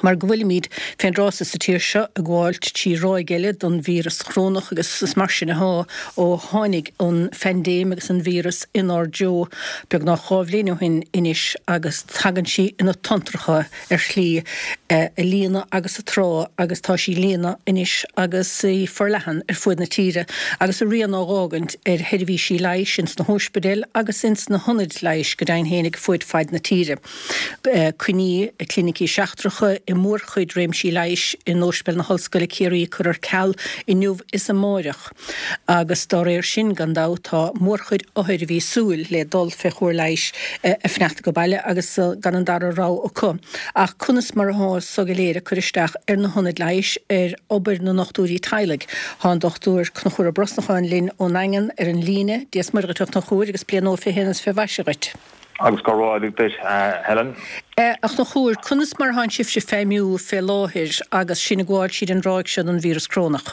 Mar gohfuil míid féin rása sa tíir seo a gháilt tí ráigeile don vírus chránach agus mar sin ó tháinig an fendéim agus an vírus inar jo beag ná chábhlíonn inis agus tagann sí ina tantracha slí líana agus a trá agus tá sí líana inis agus í forlehan fuid na tíre agus a rian ágágant heirhí sí leiis ins na hóspedal agus ins na honid leiis go dain hénig fuid feid na tíre. Cuní clinicí seachtracha I mór chuid réim sí leiis in nóspel na hallscoile céirí chuir ceall I nuamh is a máireach. Agus dá réir sin gandá tá mór chuid áthir bhí súil le dul fe chóir leiis a fneachta go baile agus gan an dar rá ó cum. Ach cunas mar há so go léire chuiristeach na honid leiis obair na nachtúí teilig. Há an dochtúir chnochúir a brosnacháin linn ó naingan an líne, díos mar tucht na chúir agus blian ó fé hénas fé bhaisirit. Agus go ráid Helen. Ach na chúir cunas mar háin sif sé féimiú fé láthir agus sinna gháil siad an ráig se an vírus crónach.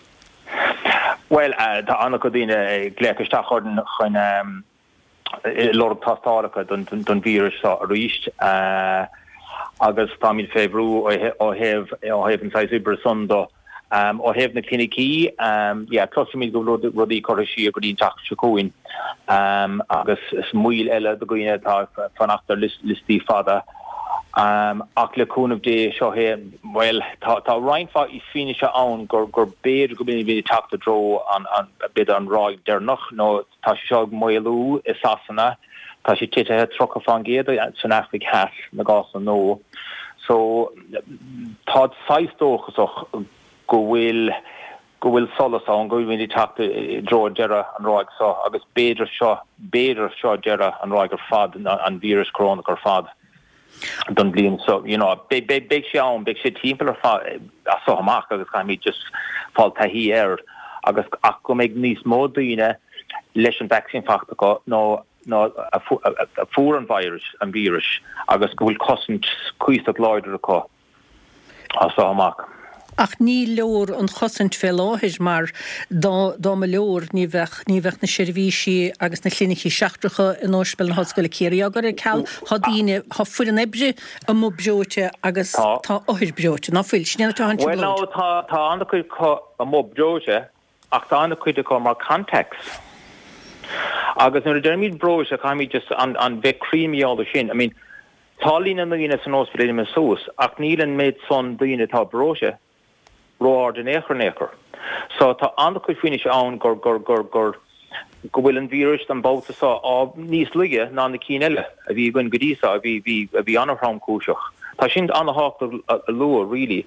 Well, tá anna go dtíine gléachaisteach chuin lorb tastálacha don vírus a ríist agus tá mín fébrú ó heh an sais ibre sunda ó heh na clinicí closimí go rudí chorisí a go dtín teach secóin agus smuil eile do goine tá fanachtar listí fada ach le cúnmh dé seo well tá reinfa I fine se ann gur béad go bíine bhí teachta dro an bid an ráig dénach nó tá seo moilú is sasanna tá sé tithe trocha fan géad san Afric has na gas an nó so tá 6 dóchasach go bhfuil solas an go bhfuil teachta dro deire an ráig so agus béidir seo deire an ráig ar fad an vírus crónach ar fad. Don blian so big sé timp so haach agus cha mí just fall tahí agus ach go méid níos módíine leis an vaccine fachta go nó a fuór an vírus agus go bhfuil cosint cuiiste leidir aá so haach. Ach ní leor an chosint fé láthir mar dá me leor ní bheith na sirvíisi agus na clinicí seachtracha in nóspel na hallscoile céirí agur ceall hadíine ha fuair an ebre a mo breote agus tá áthir breote ná fuil sinna tá well no tá anna chuid a mo breote ach tá anna chuid go mar context agus nuair a dermid breote chaimí just an bheith creamíála sin I mean tá lína na dhéine san nóspel me sós ach nílan méid son dhéine tá breote roar den écher. So tá an chuid fine se an gur bhfuil an vírus an bouta sa á níos lige ná na cí eile a bhí gin godísa a bhí anarthám cúiseach. Tá sin anna hácht a lua really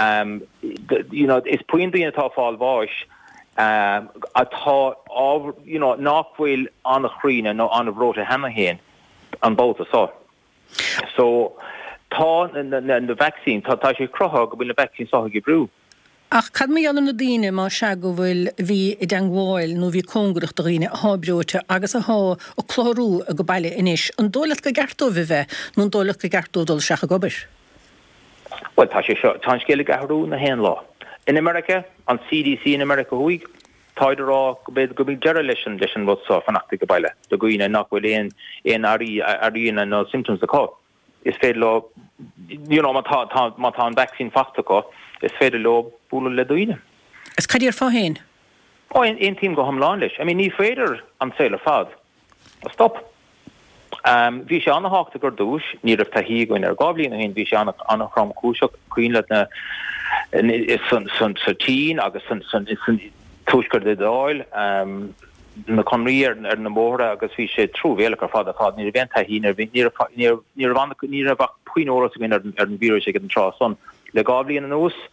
is puintíine tá fáil bháis atá nachhfuil anna chríine nó anna bhróta hena héin an bouta sa. So tá na vaccine tá sé crotha go bhfuil na vaccine sa go brú. Ach cad mé anna na daine má se go bhfuil bhí I dangháil nó bhí cóngracht do riine hábreote agus a há ó chlárú a go baile inis an dólaach go gartó bheith nó dólaach go gartó dul seach a gobar. Well tá sé seo tá scéala garú na hen lá. In America an CDC in America huig táidir rá go bhí deire leis an bhd sa fanachta go baile do gooine nachhfuil éon aíonna nó symptoms aá. Is féidir lá má tá an vaccine fachta go is féidir le búla le doine. Is cadíar fá héin? Ein tíim go hamláin leis. I mean ní féidir an saoile fad. Stop. Bhí sé anna háachta gur dúis, ní rah tahí goin ar gáblín a hén bhí sé anna chrom cúiseach cuoinle na san tín agus san túisgur de dáil na conríir ar na móra agus bhí sé trúhéach ar fad a fad ní a bhéon tahí ní a bhah puinóras gin ar an vírus ag an trá son. Le gáblíon an ús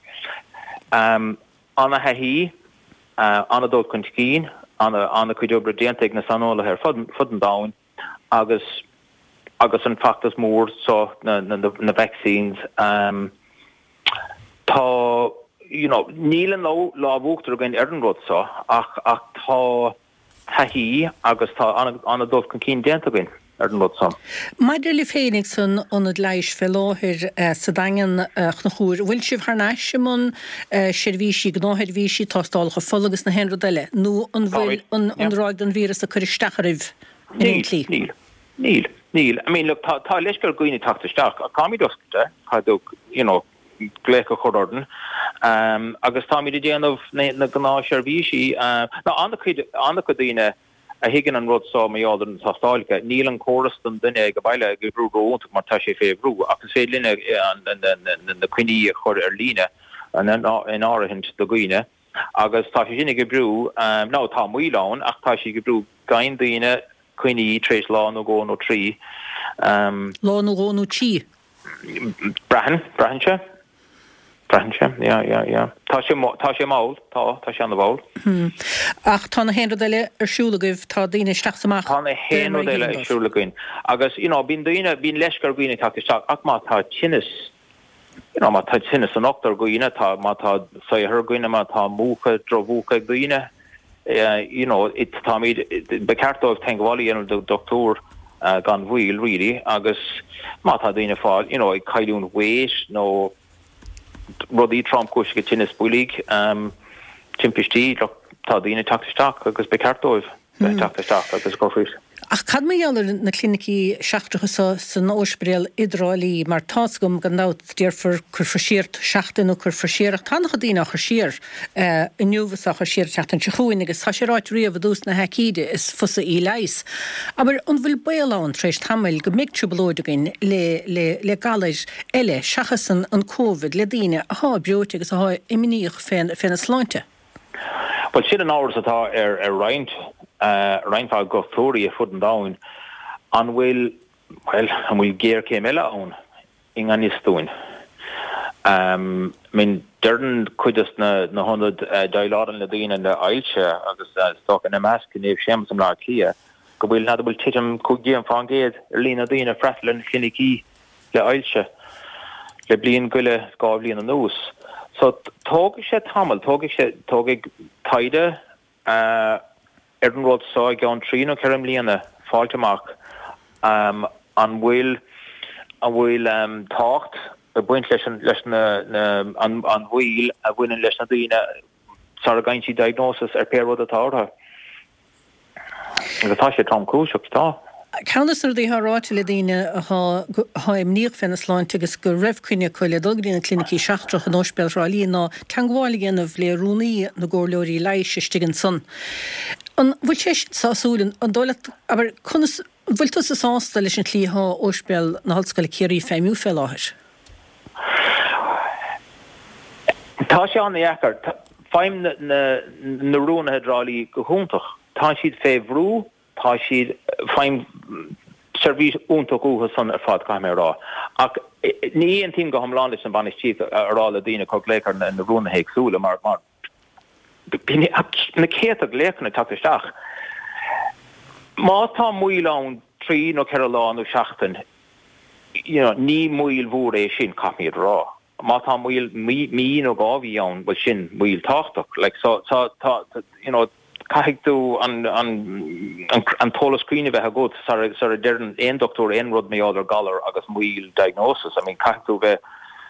anna hahí anna dul chun cín anna chuideobre déantaigh na sanóla ar fud an dáin agus an factas mór so na vaccines tá nílan lá bhúchttar a gin ar an rud so ach tá tahí agus tá anna dul chun cín déantaigh Maidir le fénigson onad leiis fé láthir sa dagan chnachúr, bhfuil sibh thnáis simón sirvíisi gnáthirvíisi tástálacha folagus na hen rodile, nó an bhfuil an ráig don vírus a chuiristacharibh in Níl. I mean, look, tá leisgur gooine tachtasteach a cámí doscute, chadúg, glécha chordan agus tá mí déanamh na gná seirbhísí ná anna chudíine a higann an rud sá mé áidir an tastáilcha níl an chorastan duine go baile go brú goúntaach mar tá sé fébrú agus fé linne na cuiní chur líne an in áirithint do gcuoine agus tá sé sinnig go brú ná tá muoileán ach tá sí go brú gain daoine cuiní trééis lá nó gó nó trí lá nó gó nó tí brehanse tá sé máil tá sé an bháil ach tá na héanra eile arsúlagah tá daoine isteachtamach tá na héanra eile arsúlagainn agus bín daoine bín leiscar gcuoine taketeach ach má tá tinnis má tá tinnis an ochtar gcuoine tá má tá saithir gcuoine má tá múcha drohúcha gcuoine tá míad becertóh ten bháilí an do doctor gan bhil ri agus má tá daoine fáil ag caiún wéis nó rudí Trump go go tinnis bulig timpistí tá daoine taketeach agus becertóibh taketeach agus gofuis. Ach cad mé ealar na clinicí seachtrachas san ósbréal Idraelí mar tásgum gan nát dearfar chur frisíirt seachtain ó chur frisíireach tanach dtíine chu siir inniuhas a chu siir teachtain se chuin agus tá sé ráit riamh dús na heicíide is fusa í leis. Aber an bhfuil béalán trééis tamil go mic trúbalóidegain le galis eile seachasan an COVID le daine aá beote agus aá iminíoch féin a sláinte. Well si an áras atá roint reinfá gotóí a fud an dain an bhfuil géir céim eile ann in an istóin. Min deardan chuidas na 100 dailádan le daoine le ailse agus sto an meascin éh sémas am lá lia go bhfuil na bhfuil tiitim cúgé an fangéad lína daoine freitlan clinicí le ailse le blion goile gá blion an nús. So tóg sé tamil tóg taide an rud sá gan trí nó ceim líana fáilteach an bhfuil tácht a buint leis an bhil a bhfuin leis na daoine sa a gaintí diagnosis péród atátha. Agus tá sé Tom Cruise tá. Ceannas ar dtí ráte le daine haim níoch fena sláinte agus go raibhcuine chuile dulgrína clinicí seachtrach an óspealráilí ná teangáil géanamh le rúnaí na ggóirleoirí leiis stigan san. An bhfuil sé sásúlan an dóla aber bhfuil tú sa sásta leis an clítha óspeal na hallscoile céirí féimú fé láthir. Tá sé an éair feim na rúna hydralí go húntaach tá siad féhrú tá siad feim servís úntaach útha san ar fád caiim rá. Ach ní an tím go hamláin leis an banistí ará le daoine chu lécar na rúna héagsúla mar na céach lécanna taketeach. Má tá muoileán trí nó ceán ó seachtain ní muoil mhór é sin capíad rá. Má tá muoil mí ó gáhíán bhil sin muoil táchtach caigh tú an tola scríine bheith a gut sar a dearn ein doctor ein rud mé áidir galar agus muil diagnosis. I mean caigh tú bheith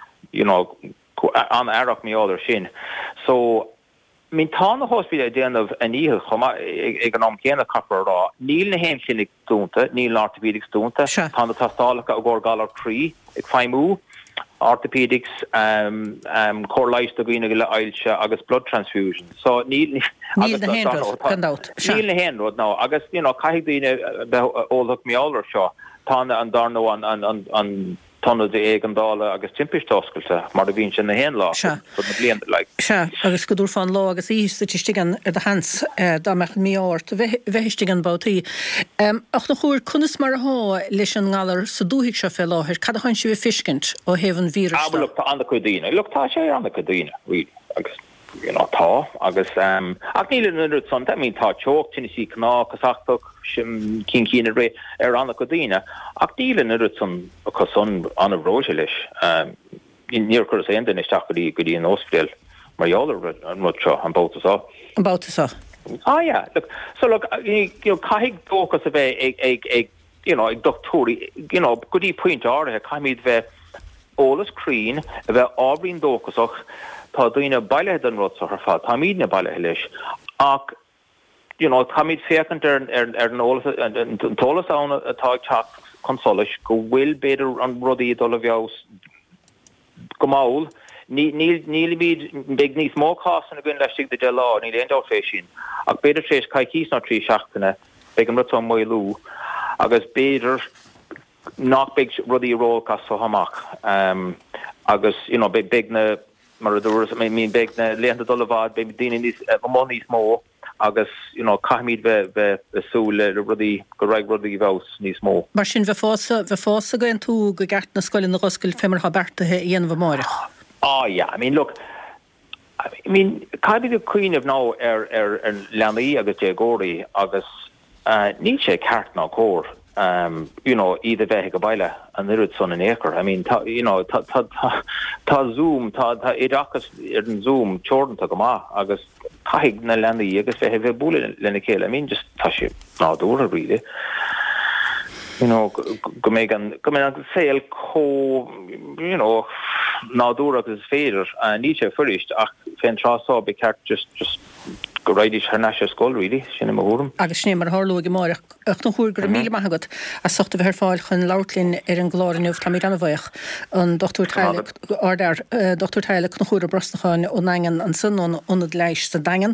an airach mé áidir sin. So min tá na hospital déanamh an ihe chuma ag an am céanna capar rá. Níl na héim sinnig dúnta, níl na orthopedics dúnta, tá na tastálacha a ggur galar trí ag feimú. Orthopedics, chorleis do gine le ailse agus blood transfusion. So níl na henrod ná agus caiigh daoine óach méálar seo tána an darnó an tonna de ag an dála agus timpistáscailte mar a bhíonn sin na hen lá na blian le. Se agus go dúr fáin lá agus ístigan ar a hans dámeach míáirt bheithistigan bátaí. Ach na chuir chunas mar athá leis an ngálar sa dúhiigh se fé láthir, cad a chain si bh fiscint ó héhann vírus. Lu tá anna chudíine, lu tá sé anna chudíine agus tá agus ach níl an san mín tá teocht tinnisí cná cosachach sin cín ré ar anna chudíine ach díl an san cosan anna bhróise leis níor chu é den isteach go dtí an óspeal marheálar an rud seo an bótasá. An bótasá. Ja, caiigh dóchas a bheith ag doctóí go dtí puint áirithe caiimid bheith ólas crín a bheith ábhrín dóchasach tá daoine bailithe an rud ar fád, tá míad na bailithe leis. Ach tá míad fécant ar an tolas anna atá teach consolis go bhfuil beidir an rudaí dul a bheos gomáil níl míid big níos mó cásan a gin leistigh de lá ní leon fésin ach beidir trééis caiicís ná trí seachtainna be an rutá mó lú agus beidir nach big rudí róchas so haach agus big na mar a dúras mín big na leanta dolád be daine níos mó níos mó agus caiimid bheith súle rudí go raig rudí bhs níos mó. Mar sin bheith fása go an tú go gart na scoilin na goscail fémar ha bertathe dhéanamh máireach. Yeah. I mean, look, caiimid a cuiineh ná ar leanaí agus dégóirí agus ní sé ceart ná cór. Iad a bheith go baile an irid son an éair. I mean, tá Zoom, tá iadachas ar an Zoom teoranta go má agus caiig na leanaí agus bheith búla lena chéile. I mean, just tá sé nádúra ríide. Go mé an saoil nádúra agus féidir ní sé furist ach féin trásá be ceart just go raidís ar neise scóil rilí sinna mhúm. Agus sné mar háló go máireach ach an chuúr gur míle maigad a sochta bheit fáil chun láirlín ar an gláirniuh tá mí anna bhaich an Dr. Teile chun chuúr a brasnacháin ó engan an sunón onad leis sa dagan